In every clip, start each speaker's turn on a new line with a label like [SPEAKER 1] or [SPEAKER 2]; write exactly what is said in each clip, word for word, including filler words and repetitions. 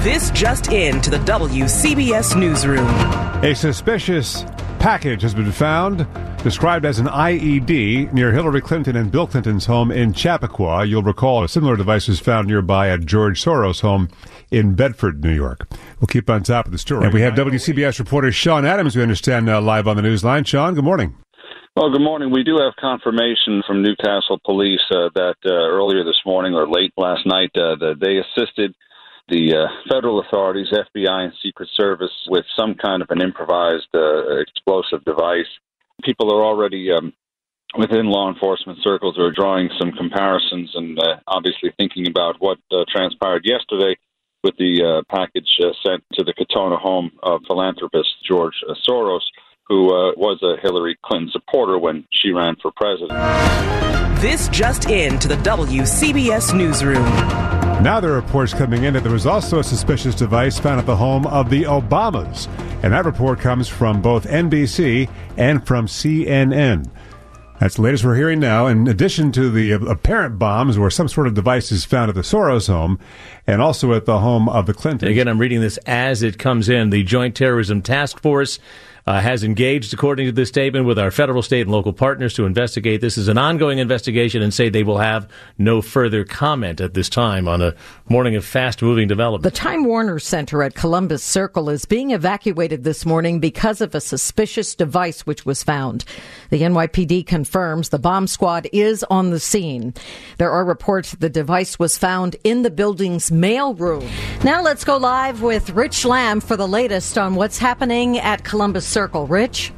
[SPEAKER 1] This just in to the W C B S newsroom.
[SPEAKER 2] A suspicious package has been found, described as an I E D, near Hillary Clinton and Bill Clinton's home in Chappaqua. You'll recall a similar device was found nearby at George Soros' home in Bedford, New York. We'll keep on top of the story. And we have W C B S reporter Sean Adams, we understand, uh, live on the news line. Sean, good morning.
[SPEAKER 3] Well, good morning. We do have confirmation from Newcastle Police uh, that uh, earlier this morning or late last night uh, that they assisted the uh, federal authorities, F B I and Secret Service, with some kind of an improvised uh, explosive device. People are already um, within law enforcement circles are drawing some comparisons and uh, obviously thinking about what uh, transpired yesterday with the uh, package uh, sent to the Katona home of philanthropist George uh, Soros, who uh, was a Hillary Clinton supporter when she ran for president.
[SPEAKER 1] This just in to the W C B S newsroom.
[SPEAKER 2] Now there are reports coming in that there was also a suspicious device found at the home of the Obamas. And that report comes from both N B C and from C N N. That's the latest we're hearing now. In addition to the apparent bombs, where some sort of device is found at the Soros home and also at the home of the Clintons.
[SPEAKER 4] Again, I'm reading this as it comes in. The Joint Terrorism Task Force Uh, has engaged, according to this statement, with our federal, state, and local partners to investigate. This is an ongoing investigation and say they will have no further comment at this time on a morning of fast-moving development.
[SPEAKER 5] The Time Warner Center at Columbus Circle is being evacuated this morning because of a suspicious device which was found. The N Y P D confirms the bomb squad is on the scene. There are reports that the device was found in the building's mail room. Now let's go live with Rich Lamb for the latest on what's happening at Columbus Circle. Rich?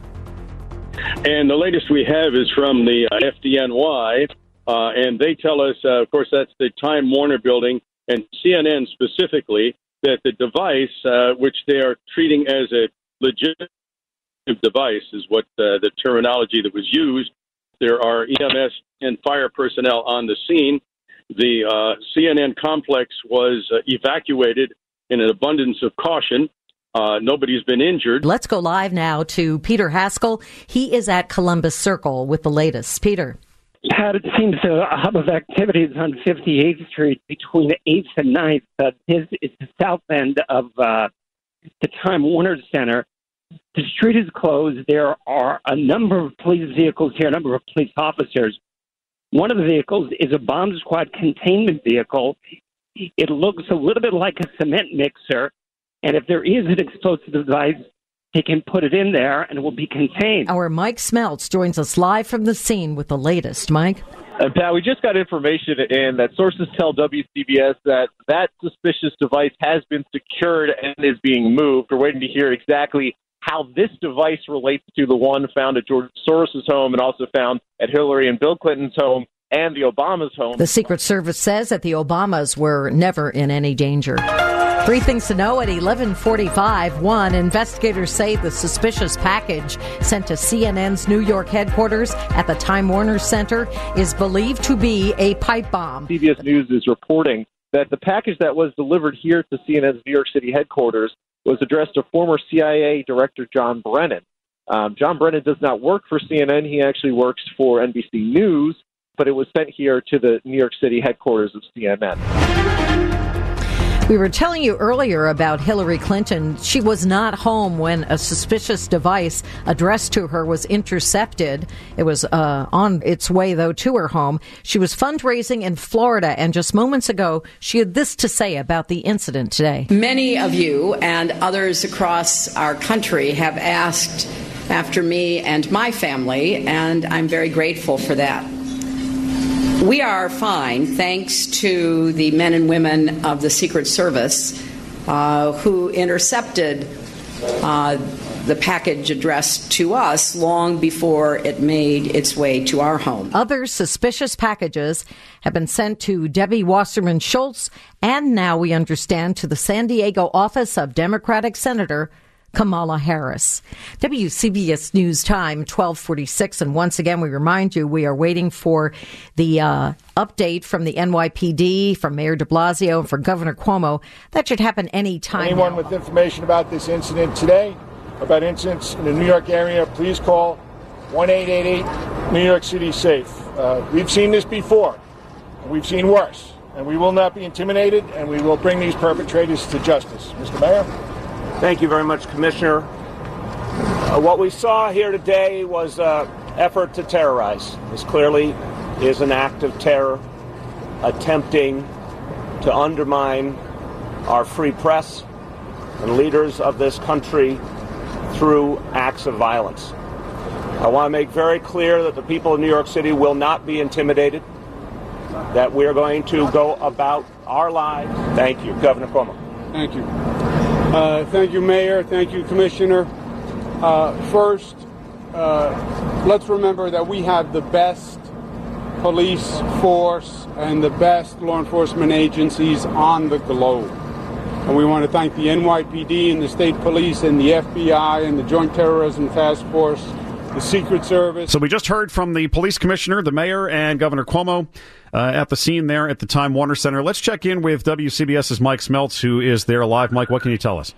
[SPEAKER 6] And the latest we have is from the uh, F D N Y, uh, and they tell us, uh, of course, that's the Time Warner building, and C N N specifically, that the device, uh, which they are treating as a legitimate device, is what uh, the terminology that was used. There are E M S and fire personnel on the scene. The uh, C N N complex was uh, evacuated in an abundance of caution. Uh, nobody's been injured.
[SPEAKER 5] Let's go live now to Peter Haskell. He is at Columbus Circle with the latest. Peter.
[SPEAKER 7] Pat, it seems a hub of activities on fifty-eighth Street between eighth and ninth. Uh, this is the south end of uh, the Time Warner Center. The street is closed. There are a number of police vehicles here, a number of police officers. One of the vehicles is a bomb squad containment vehicle. It looks a little bit like a cement mixer. And if there is an explosive device, they can put it in there and it will be contained.
[SPEAKER 5] Our Mike Smeltz joins us live from the scene with the latest. Mike?
[SPEAKER 8] Uh, Pat, we just got information in that sources tell W C B S that that suspicious device has been secured and is being moved. We're waiting to hear exactly how this device relates to the one found at George Soros' home and also found at Hillary and Bill Clinton's home and the Obamas' home.
[SPEAKER 5] The Secret Service says that the Obamas were never in any danger. Three things to know at eleven forty-five. One, investigators say the suspicious package sent to C N N's New York headquarters at the Time Warner Center is believed to be a pipe bomb.
[SPEAKER 8] C B S News is reporting that the package that was delivered here to C N N's New York City headquarters was addressed to former C I A Director John Brennan. Um, John Brennan does not work for C N N. He actually works for N B C News, but it was sent here to the New York City headquarters of C N N.
[SPEAKER 5] We were telling you earlier about Hillary Clinton. She was not home when a suspicious device addressed to her was intercepted. It was uh, on its way, though, to her home. She was fundraising in Florida, and just moments ago, she had this to say about the incident today.
[SPEAKER 9] Many of you and others across our country have asked after me and my family, and I'm very grateful for that. We are fine, thanks to the men and women of the Secret Service uh, who intercepted uh, the package addressed to us long before it made its way to our home.
[SPEAKER 5] Other suspicious packages have been sent to Debbie Wasserman Schultz and now we understand to the San Diego office of Democratic Senator Kamala Harris. W C B S News Time, twelve forty-six. And once again, we remind you, we are waiting for the uh, update from the N Y P D, from Mayor de Blasio, and from Governor Cuomo. That should happen any time.
[SPEAKER 10] Anyone
[SPEAKER 5] now.
[SPEAKER 10] with information about this incident today, about incidents in the New York area, please call one eight eight eight New York City Safe. Uh, we've seen this before. We've seen worse. and we will not be intimidated, and we will bring these perpetrators to justice. Mister Mayor?
[SPEAKER 11] Thank you very much, Commissioner. Uh, what we saw here today was an effort to terrorize. This clearly is an act of terror, attempting to undermine our free press and leaders of this country through acts of violence. I want to make very clear that the people of New York City will not be intimidated, that we're going to go about our lives. Thank you, Governor Cuomo.
[SPEAKER 12] Thank you. Uh, thank you, Mayor. Thank you, Commissioner. Uh, first, uh, let's remember that we have the best police force and the best law enforcement agencies on the globe. And we want to thank the N Y P D and the state police and the F B I and the Joint Terrorism Task Force, the Secret Service.
[SPEAKER 13] So we just heard from the police commissioner, the mayor, and Governor Cuomo uh, at the scene there at the Time Warner Center. Let's check in with W C B S's Mike Smeltz, who is there live. Mike, what can you tell us?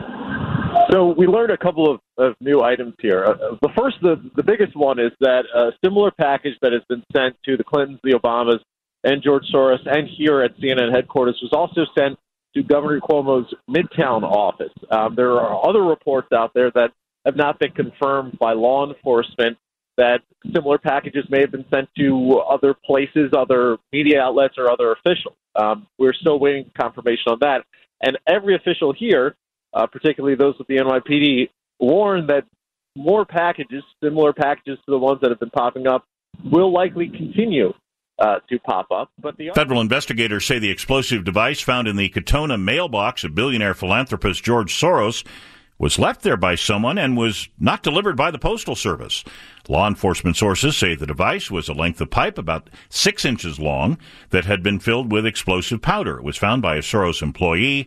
[SPEAKER 8] So we learned a couple of, of new items here. Uh, the first, the, the biggest one is that a similar package that has been sent to the Clintons, the Obamas, and George Soros, and here at C N N headquarters was also sent to Governor Cuomo's Midtown office. Um, there are other reports out there that have not been confirmed by law enforcement that similar packages may have been sent to other places, other media outlets, or other officials. Um, we're still waiting confirmation on that. And every official here, uh, particularly those with the N Y P D, warned that more packages, similar packages to the ones that have been popping up, will likely continue uh, to pop up. But the
[SPEAKER 14] Federal investigators say the explosive device found in the Katona mailbox of billionaire philanthropist George Soros was left there by someone and was not delivered by the Postal Service. Law enforcement sources say the device was a length of pipe about six inches long that had been filled with explosive powder. It was found by a Soros employee.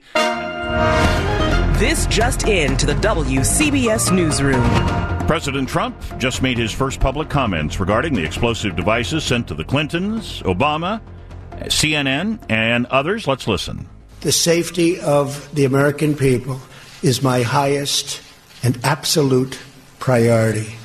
[SPEAKER 1] This just in to the W C B S newsroom.
[SPEAKER 14] President Trump just made his first public comments regarding the explosive devices sent to the Clintons, Obama, C N N, and others. Let's listen.
[SPEAKER 15] The safety of the American people is my highest and absolute priority.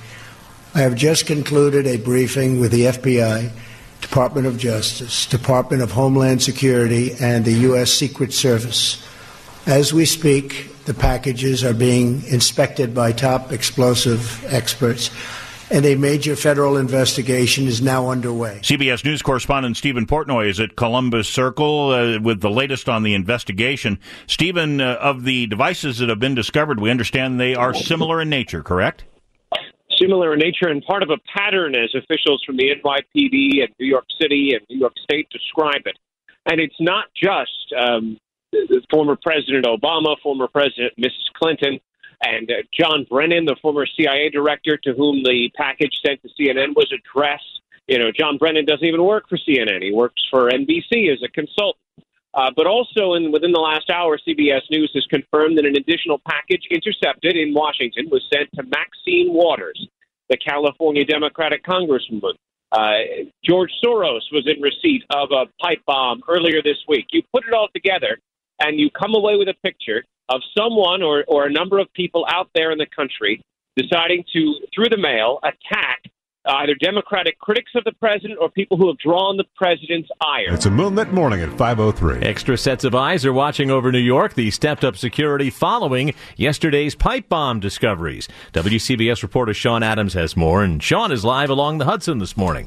[SPEAKER 15] I have just concluded a briefing with the F B I, Department of Justice, Department of Homeland Security, and the U S Secret Service. As we speak, the packages are being inspected by top explosive experts, and a major federal investigation is now underway.
[SPEAKER 14] C B S News correspondent Stephen Portnoy is at Columbus Circle uh, with the latest on the investigation. Stephen, uh, of the devices that have been discovered, we understand they are similar in nature, correct?
[SPEAKER 16] Similar in nature and part of a pattern, as officials from the N Y P D and New York City and New York State describe it. And it's not just um, former President Obama, former President Missus Clinton, and uh, John Brennan, the former C I A director to whom the package sent to C N N was addressed. You know, John Brennan doesn't even work for C N N. He works for N B C as a consultant. Uh, but also in, within the last hour, C B S News has confirmed that an additional package intercepted in Washington was sent to Maxine Waters, the California Democratic Congresswoman. Uh, George Soros was in receipt of a pipe bomb earlier this week. You put it all together, and you come away with a picture of someone or, or a number of people out there in the country deciding to, through the mail, attack uh, either Democratic critics of the president or people who have drawn the president's ire.
[SPEAKER 2] It's a moonlit morning at five oh three.
[SPEAKER 4] Extra sets of eyes are watching over New York, the stepped-up security following yesterday's pipe bomb discoveries. W C B S reporter Sean Adams has more, and Sean is live along the Hudson this morning.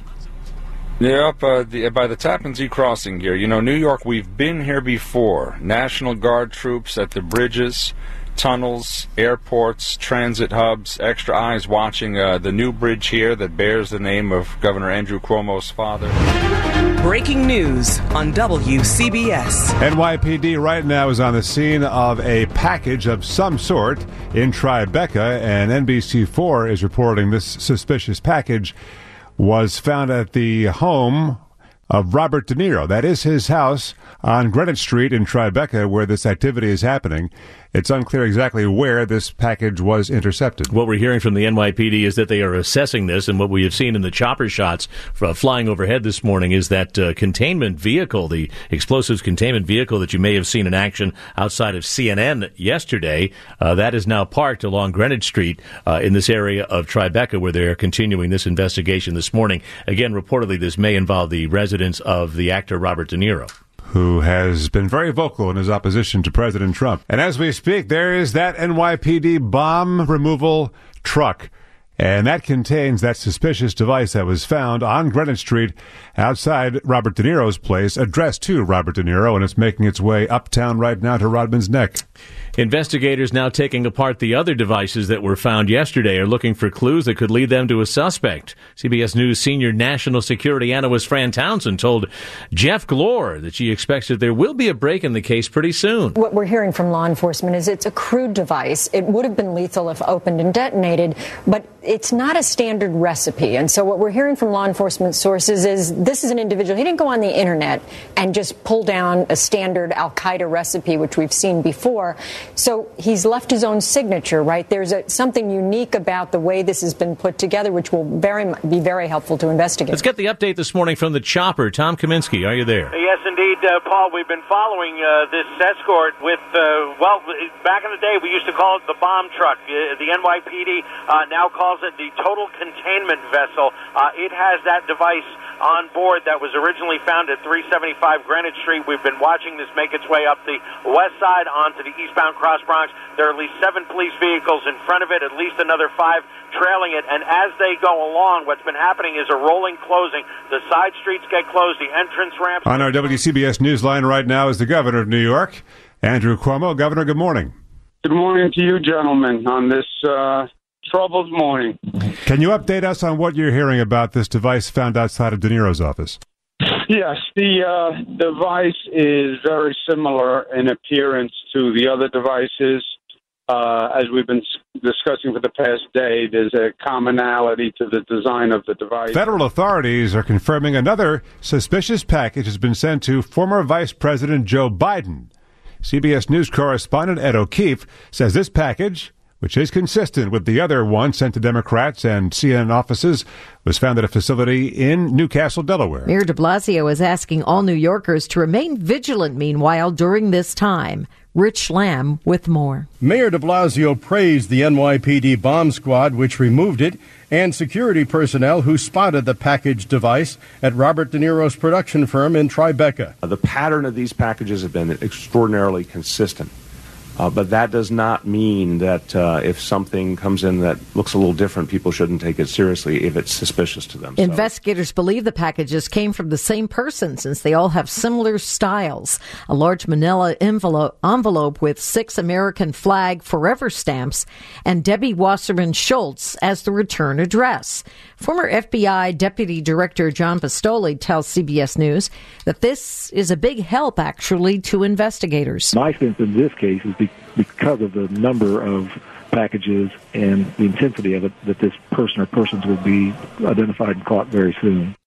[SPEAKER 17] Yeah, up uh, the, by the Tappan Zee crossing here. You know, New York, we've been here before. National Guard troops at the bridges, tunnels, airports, transit hubs, extra eyes watching uh, the new bridge here that bears the name of Governor Andrew Cuomo's father.
[SPEAKER 1] Breaking news on W C B S.
[SPEAKER 2] N Y P D right now is on the scene of a package of some sort in Tribeca, and N B C four is reporting this suspicious package was found at the home of Robert De Niro. That is his house on Greenwich Street in Tribeca, where this activity is happening. It's unclear exactly where this package was intercepted.
[SPEAKER 4] What we're hearing from the N Y P D is that they are assessing this, and what we have seen in the chopper shots uh, flying overhead this morning is that uh, containment vehicle, the explosives containment vehicle that you may have seen in action outside of C N N yesterday, uh, that is now parked along Greenwich Street uh, in this area of Tribeca, where they're continuing this investigation this morning. Again, reportedly, this may involve the residence of the actor Robert De Niro.
[SPEAKER 2] who has been very vocal in his opposition to President Trump. And as we speak, there is that N Y P D bomb removal truck. And that contains that suspicious device that was found on Greenwich Street outside Robert De Niro's place, addressed to Robert De Niro, and it's making its way uptown right now to Rodman's Neck.
[SPEAKER 4] Investigators now taking apart the other devices that were found yesterday are looking for clues that could lead them to a suspect. C B S News senior national security analyst Fran Townsend told Jeff Glor that she expects that there will be a break in the case pretty soon.
[SPEAKER 18] What we're hearing from law enforcement is it's a crude device. It would have been lethal if opened and detonated, but it's not a standard recipe. And so what we're hearing from law enforcement sources is this is an individual. He didn't go on the internet and just pull down a standard al-Qaeda recipe, which we've seen before. So he's left his own signature, right? There's a, something unique about the way this has been put together, which will very be very helpful to investigate.
[SPEAKER 4] Let's get the update this morning from the chopper. Tom Kaminsky, are you there?
[SPEAKER 19] Yes, indeed, uh, Paul. We've been following uh, this escort with, uh, well, back in the day we used to call it the bomb truck. Uh, the N Y P D uh, now calls it the total containment vessel. Uh, it has that device on board that was originally found at three seventy-five Greenwich Street. We've been watching this make its way up the west side onto the eastbound Cross Bronx. There are at least seven police vehicles in front of it, at least another five trailing it. And as they go along, what's been happening is a rolling closing. The side streets get closed, the entrance ramps.
[SPEAKER 2] On our W C B S Newsline right now is the governor of New York, Andrew Cuomo. Governor, good morning.
[SPEAKER 20] Good morning to you, gentlemen, on this uh, troubled morning.
[SPEAKER 2] Can you update us on what you're hearing about this device found outside of De Niro's office?
[SPEAKER 20] Yes, the uh, device is very similar in appearance to the other devices. Uh, as we've been discussing for the past day, there's a commonality to the design of the device.
[SPEAKER 2] Federal authorities are confirming another suspicious package has been sent to former Vice President Joe Biden. C B S News correspondent Ed O'Keefe says this package, which is consistent with the other one sent to Democrats and C N N offices, was found at a facility in Newcastle, Delaware.
[SPEAKER 5] Mayor de Blasio is asking all New Yorkers to remain vigilant, meanwhile, during this time. Rich Lamb with more.
[SPEAKER 21] Mayor de Blasio praised the N Y P D bomb squad, which removed it, and security personnel who spotted the package device at Robert De Niro's production firm in Tribeca.
[SPEAKER 22] The pattern of these packages have been extraordinarily consistent. Uh, but that does not mean that uh, if something comes in that looks a little different, people shouldn't take it seriously if it's suspicious to them.
[SPEAKER 5] Investigators so. believe the packages came from the same person since they all have similar styles. A large manila envelope, envelope with six American flag forever stamps and Debbie Wasserman Schultz as the return address. Former F B I Deputy Director John Pistole tells C B S News that this is a big help, actually, to investigators.
[SPEAKER 23] My sense in this case is because of the number of packages and the intensity of it, that this person or persons will be identified and caught very soon.